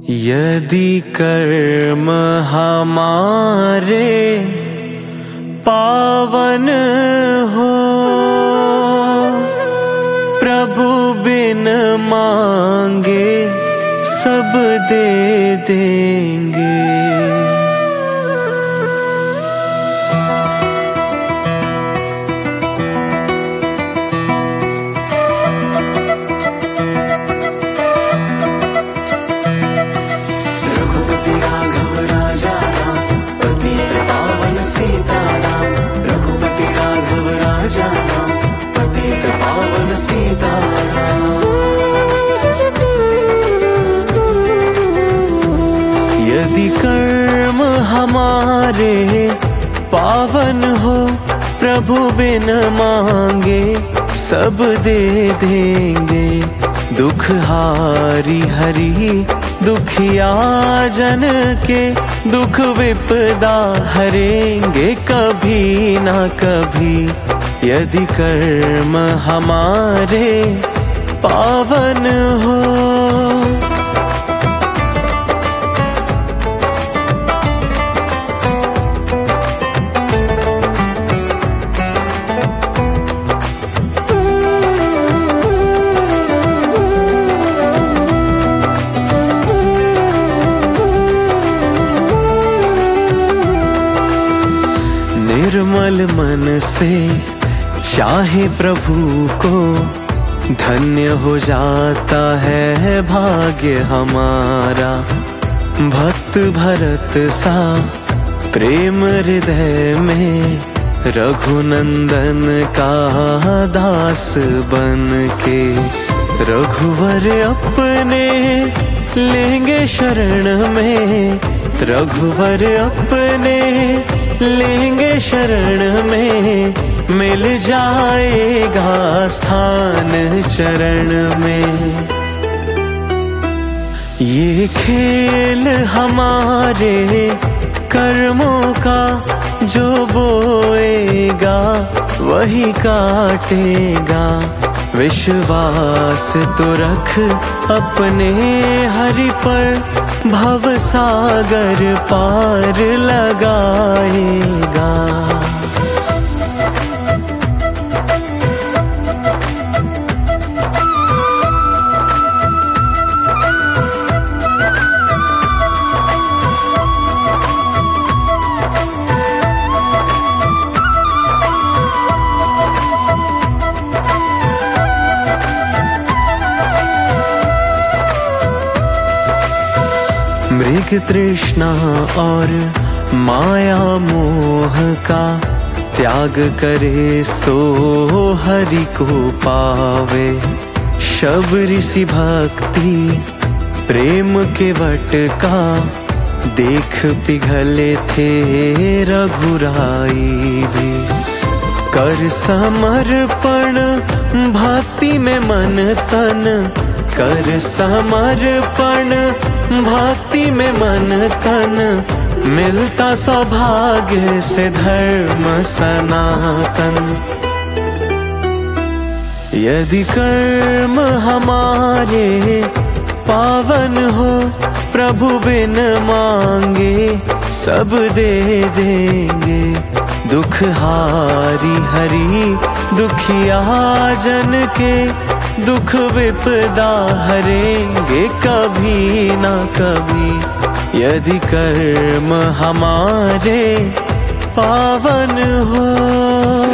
यदि कर्म हमारे पावन हो, प्रभु बिन मांगे सब दे देंगे। रघुपति राघव राजा राम, पतित पावन सीताराम। रघुपति राघव राजा राम, पतित पावन सीताराम। यदि कर्म हमारे पावन हो, प्रभु बिन मांगे सब दे देंगे। दुख हारी हरि दुखिया जन के, दुख विपदा हरेंगे कभी ना कभी। यदि कर्म हमारे पावन हो। निर्मल मन से चाहे प्रभु को, धन्य हो जाता है भाग्य हमारा। भक्त भरत सा प्रेम हृदय में, रघुनंदन का दास बन के। रघुवर अपने लेंगे शरण में, रघुवर अपने लेंगे शरण में। मिल जाएगा स्थान चरण में। ये खेल हमारे कर्मों का, जो बोएगा वही काटेगा। विश्वास तो रख अपने हरि पर, भव सागर पार लगाएगा। मृग तृष्णा और माया मोह का, त्याग करे सो हरि को पावे। शबरी सी भक्ति प्रेम के वट का, देख पिघले थे रघुराई भी। कर समर्पण भक्ति में मन तन, कर समर्पण भक्ति में मन तन। मिलता सौभाग्य से धर्म सनातन। यदि कर्म हमारे पावन हो, प्रभु बिन मांगे सब दे देंगे। दुख हारी हरि दुखिया जन के, दुख विपदा हरेंगे कभी ना कभी। यदि कर्म हमारे पावन हो।